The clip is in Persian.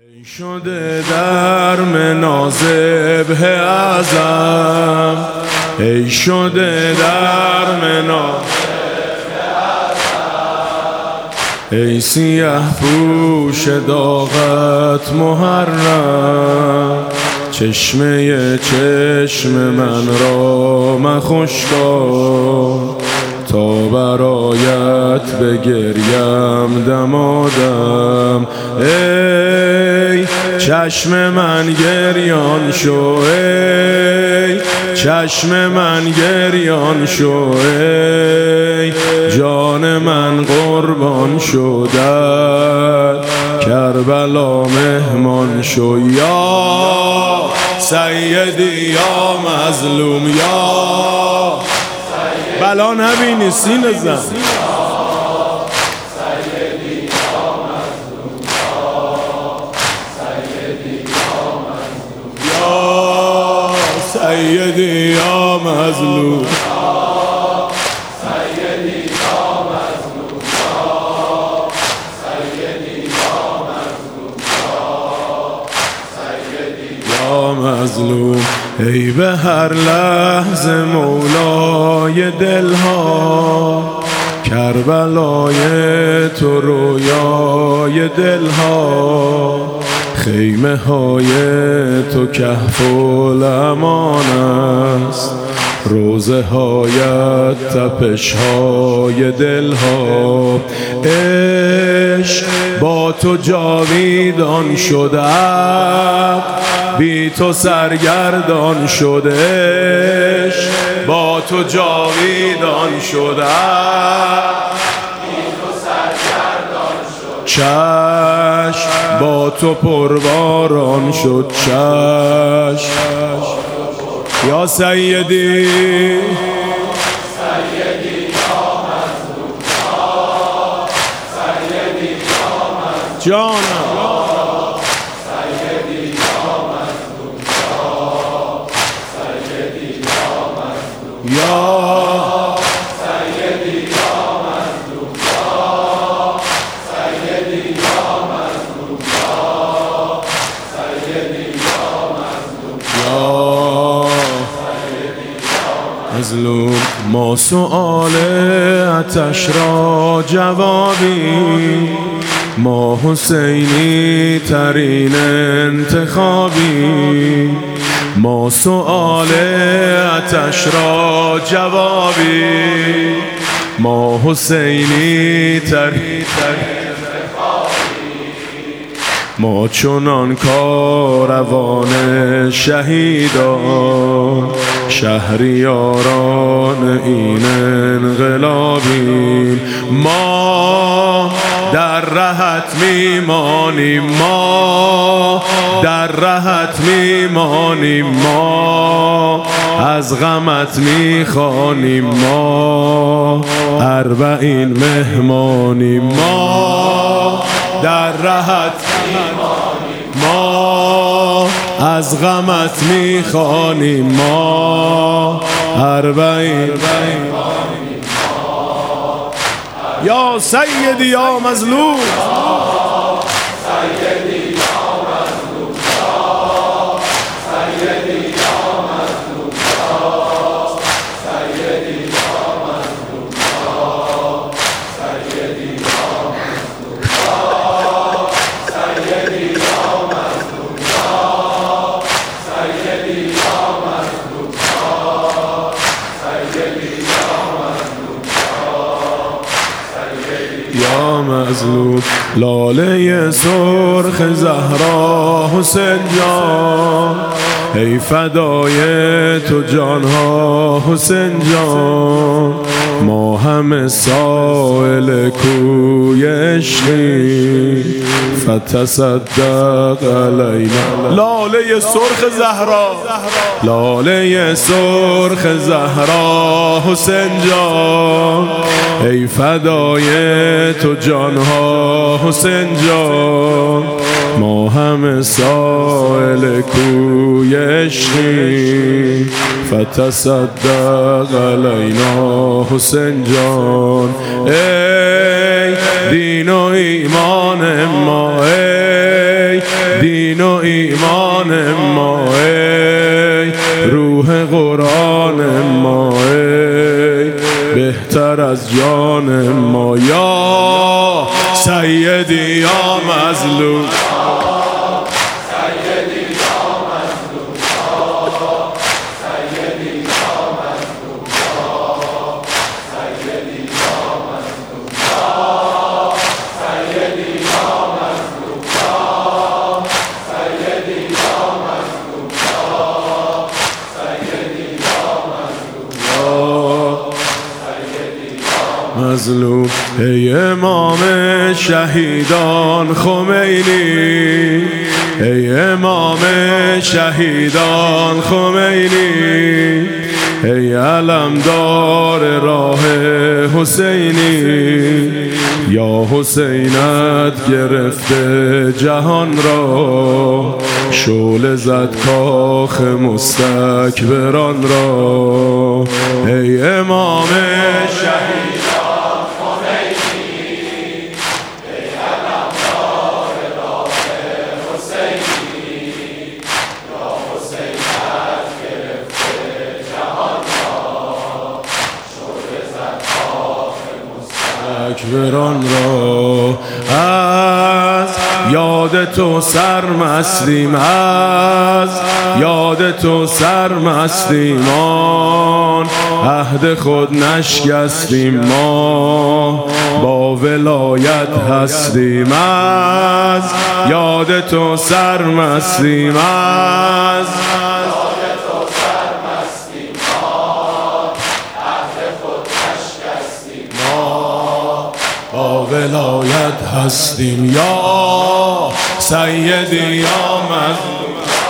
ای شده در منازبه اعظم، ای شده در منازبه اعظم، ای سیه پوش داغت محرم، چشمه چشم من را مخوش کن تا برایت بگریم دمادم. ای چشم من گریان شو، ای چشم من گریان شو، ای جان من قربان شده کربلا مهمان شو. یا سیدی یا مظلوم، یا بلا نبینی سینه زن، سیدی یا مظلوم، سیدی یا مظلوم، سیدی یا مظلوم. ای به هر لحظه مولای دلها، کربلای تو رویای دلها، خیمه های تو کهف الامان است، روزه هایت تپش های دلها. عشق با تو جاویدان شده، بی تو سرگردان شده. عشق با تو جاویدان شده، بی تو سرگردان شده. چشم با تو پرباران شد، چشم یا سیدی، سیدی یا مظلوم، سیدی یا مظلوم، جانم، سیدی یا مظلوم، سیدی یا مظلوم، یا سیدی یا مظلوم، سیدی یا مظلوم، سیدی یا مظلوم، مظلوم. ما سؤال آتش را جوابی، ما حسینی ترین انتخابی. ما سؤال آتش را جوابی، ما حسینی ترین ما چنان کاروان شهیدان، شهریاران این انقلابیم. ما در رهت میمانیم، ما در رهت میمانیم، ما از غمت میخوانیم، ما اربعین مهمانیم. ما در رهت ما از غمت میخوانیم، ما اربعین. یا سیدی یا مظلوم، سیدی یا مظلوم، سیدی یا مظلوم، سیدی یا مظلوم، سیدی یا مظلوم، سیدی یا مظلوم، سیدی یا مظلوم، سیدی یا مظلوم. لاله سرخ زهرا حسین جان، ای فدای تو جان ها حسین جان. ما همه سائل کوی عشقی، فتصدق علینا. لاله سرخ زهرا، لاله سرخ زهرا حسین جان، ای فدای تو جان ها حسین جان. ما همه سائل کوی عشقی، فتصدق علینا حسین جان. ای دین و ایمان ما، ای دین و ایمان ما، ای روح قرآن ما، ای بهتر از جان ما. یا سیدی یا مظلوم، مظلوم. ای امام شهیدان خمینی، ای امام شهیدان خمینی، ای علمدار راه حسینی. یا حسینت گرفته جهان را، شعله زد کاخ مستکبران را. ای امام شهیدان اکبران را، از یاد تو سرمستیم، از یاد تو سرمستیم، آن عهد خود نشکستیم، ما با ولایت هستیم. از یاد تو سرمستیم، از ولایت هستیم. یا سیدی یا مظلوم.